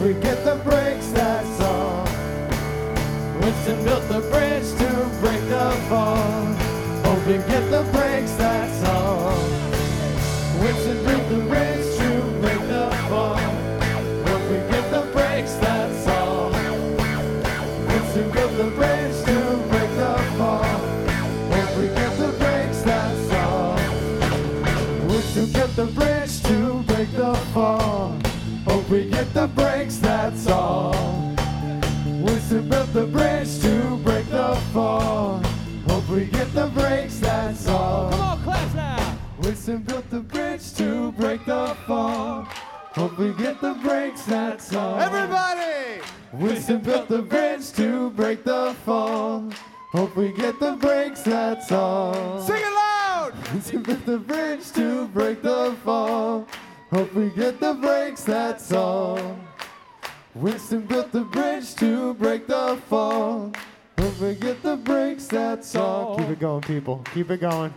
we get the breaks, that's all. Winston built the bridge to break the fall. Hope we get the breaks, that's all. Winston built the bridge to break the fall. Hope we get the breaks, that's all. Winston built the bridge to break the fall. Hope we get the breaks, that's all. Winston built the bridge to break the fall. Hope we get the breaks, that's all. Winston built the bridge to break the fall. Hope we get the breaks, that's all. Come on, claps now. Winston built the bridge to break the fall. Hope we get the breaks, that's all. Everybody! Winston built the bridge to break the fall. Hope we get the breaks, that's all. Sing it loud! Winston built the bridge to break the fall. Hope we get the breaks, that's all. Winston built the bridge to break the fall. Hope we get the breaks, that's all. Keep it going, people. Keep it going.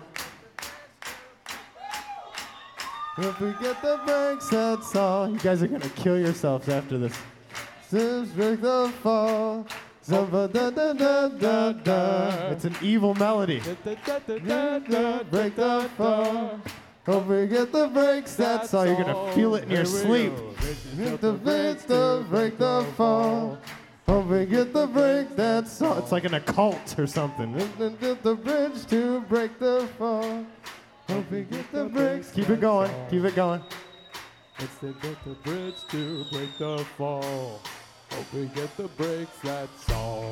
If we get the breaks, that's all. You guys are gonna kill yourselves after this. Just break the fall. Da-da-da-da-da-da. It's an evil melody. Break the fall. Hope we get the breaks, that's all. You're gonna feel it in your sleep. Get the breaks to break the fall. Hope we get the break, that's all. It's like an occult or something. Get the bridge to break the fall. Hope we get the breaks. Keep it going. Keep it going. It's the get the bridge to break the fall. Hope we get the breaks, that's all.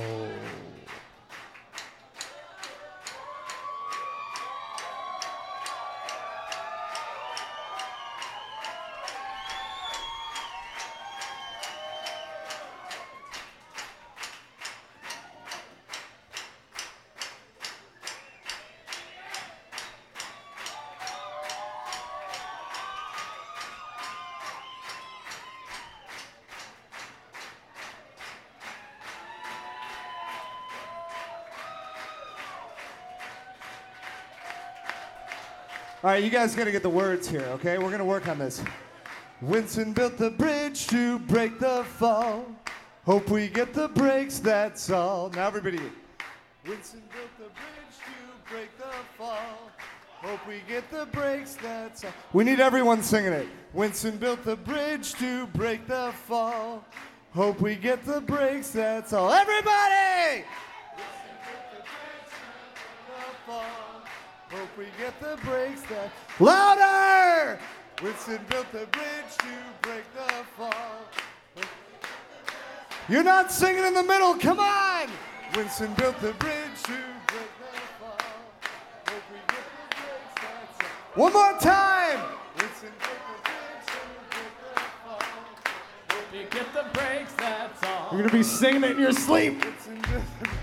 All right, you guys got to get the words here, okay? We're going to work on this. Winston built the bridge to break the fall. Hope we get the breaks, that's all. Now everybody. Winston built the bridge to break the fall. Hope we get the breaks, that's all. We need everyone singing it. Winston built the bridge to break the fall. Hope we get the breaks, that's all. Everybody! Winston built the bridge to break the fall. Hope we get the breaks that louder. Winston built the bridge to break the fall. You're not singing in the middle. Come on. Winston built the bridge to break the fall. Hope we get the breaks that's all. One more time. Winston built the bridge to break the fall. Hope we get the breaks that's all. You're gonna be singing it in your sleep. Winston built the bridge.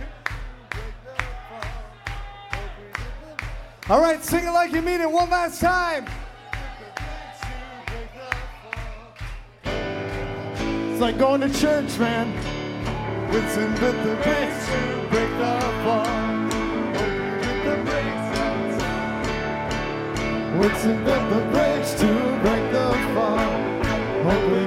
All right, sing it like you mean it one last time. It's like going to church, man. Winston built the bridge to break the fall. Winston built the bridge to break the fall. Hope we